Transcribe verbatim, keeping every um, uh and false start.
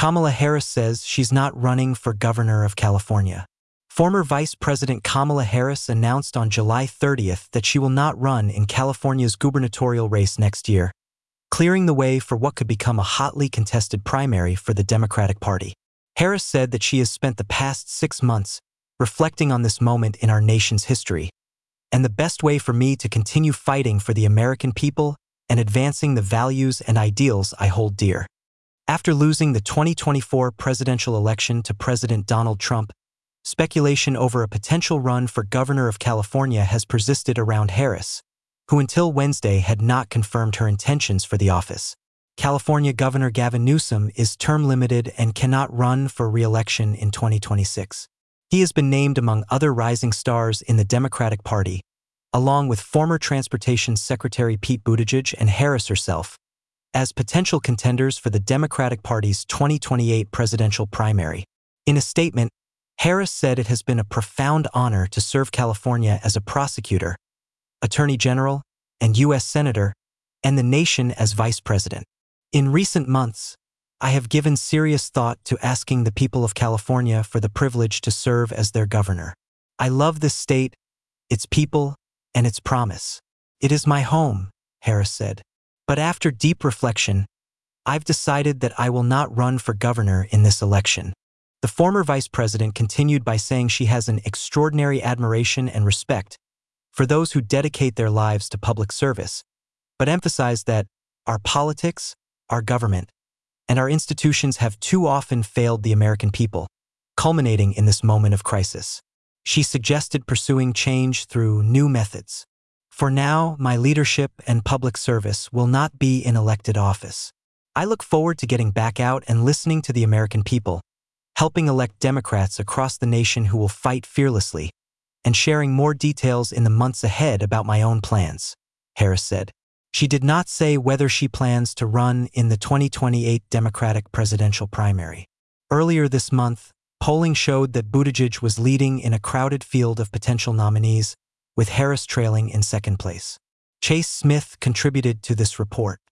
Kamala Harris says she's not running for governor of California. Former Vice President Kamala Harris announced on July thirtieth that she will not run in California's gubernatorial race next year, clearing the way for what could become a hotly contested primary for the Democratic Party. Harris said that she has spent the past six months reflecting on this moment in our nation's history, and the best way for me to continue fighting for the American people and advancing the values and ideals I hold dear. After losing the twenty twenty-four presidential election to President Donald Trump, speculation over a potential run for governor of California has persisted around Harris, who until Wednesday had not confirmed her intentions for the office. California Governor Gavin Newsom is term-limited and cannot run for re-election in twenty twenty-six. He has been named among other rising stars in the Democratic Party, along with former Transportation Secretary Pete Buttigieg and Harris herself, as potential contenders for the Democratic Party's twenty twenty-eight presidential primary. In a statement, Harris said it has been a profound honor to serve California as a prosecutor, attorney general, and U S senator, and the nation as vice president. In recent months, I have given serious thought to asking the people of California for the privilege to serve as their governor. I love this state, its people, and its promise. It is my home, Harris said. But after deep reflection, I've decided that I will not run for governor in this election. The former vice president continued by saying she has an extraordinary admiration and respect for those who dedicate their lives to public service, but emphasized that our politics, our government, and our institutions have too often failed the American people, culminating in this moment of crisis. She suggested pursuing change through new methods. For now, my leadership and public service will not be in elected office. I look forward to getting back out and listening to the American people, helping elect Democrats across the nation who will fight fearlessly, and sharing more details in the months ahead about my own plans, Harris said. She did not say whether she plans to run in the twenty twenty-eight Democratic presidential primary. Earlier this month, polling showed that Buttigieg was leading in a crowded field of potential nominees, with Harris trailing in second place. Chase Smith contributed to this report.